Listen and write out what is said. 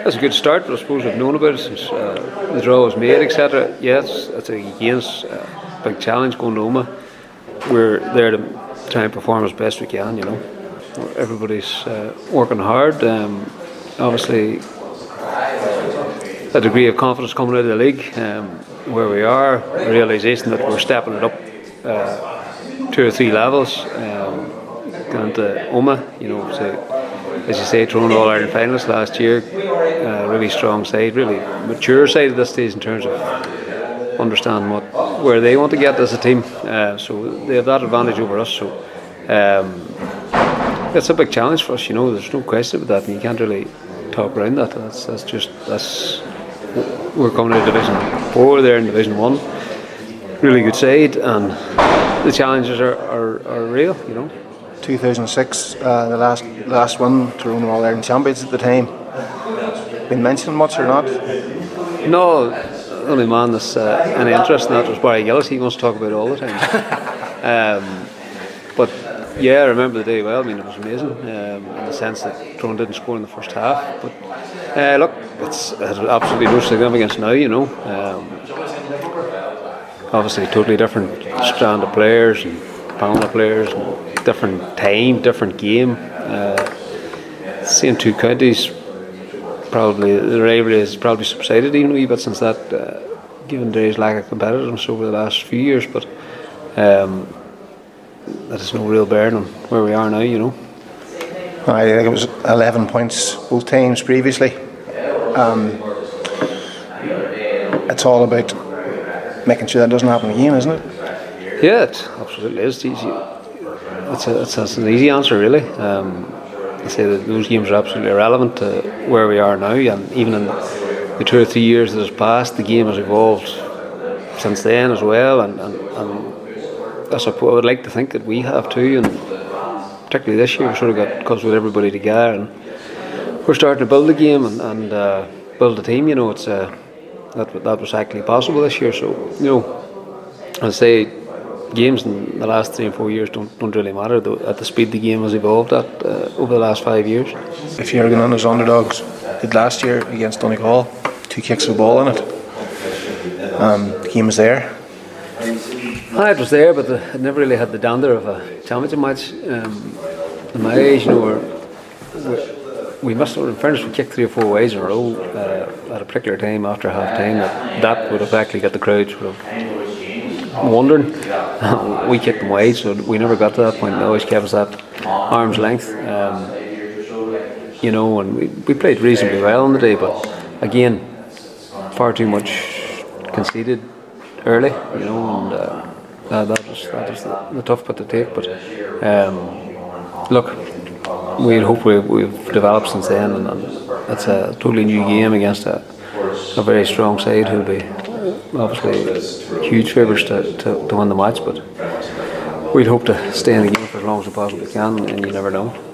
That's a good start. I suppose we've known about it since the draw was made, etc. Yes, it's a big challenge going to Omagh. We're there to try and perform as best we can. You know, everybody's working hard. Obviously, a degree of confidence coming out of the league, where we are, a realisation that we're stepping it up 2 or 3 levels. Going to Omagh, you know, as you say, thrown All-Ireland finalists last year, really strong side, really mature side at this stage in terms of understanding where they want to get as a team. So they have that advantage over us. So it's a big challenge for us. You know, there's no question about that, and you can't really talk around that. That's we're coming out of Division 4. They're in Division 1. Really good side, and the challenges are real. You know. 2006, the last one, Tyrone All-Ireland champions at the time. Been mentioned much or not? No, the only man that's any interest in that was Barry Gillis. He wants to talk about it all the time. But yeah, I remember the day well. I mean, it was amazing in the sense that Tyrone didn't score in the first half. But look, it has absolutely no significance now. You know, obviously totally different strand of players and panel of players. And different time, different game. Same 2 counties. Probably the rivalry has probably subsided even a wee bit since that, given Derry's lack of competitiveness over the last few years. But that has no real bearing on where we are now. You know. I think it was 11 points both times previously. It's all about making sure that doesn't happen again, isn't it? Yeah, it absolutely is. It's an easy answer, really. I say that those games are absolutely irrelevant to where we are now, and even in the 2 or 3 years that has passed, the game has evolved since then as well. And I suppose I would like to think that we have too, and particularly this year, we sort of got cause with everybody together, and we're starting to build a game and build a team. You know, it's that was actually possible this year. So you know, I say. Games in the last 3 and 4 years don't really matter though, at the speed the game has evolved at over the last 5 years. If you're going on as underdogs, did last year against Donegal, 2 kicks of the ball in it. The game was there. It was there, but it never really had the dander of a championship match. In my age, you know, we must have, in fairness, we kicked 3 or 4 ways in a row at a particular time after half time. That would have actually got the crowd sort of wondering. We kicked them wide, so we never got to that point. They always kept us at arm's length. You know, and we played reasonably well on the day, but again, far too much conceded early. You know, and that was the tough bit to take. But look, we'd hope we've developed since then, and it's a totally new game against a very strong side who'll be obviously huge favourites to win the match. But we'd hope to stay in the game for as long as we possibly can, and you never know.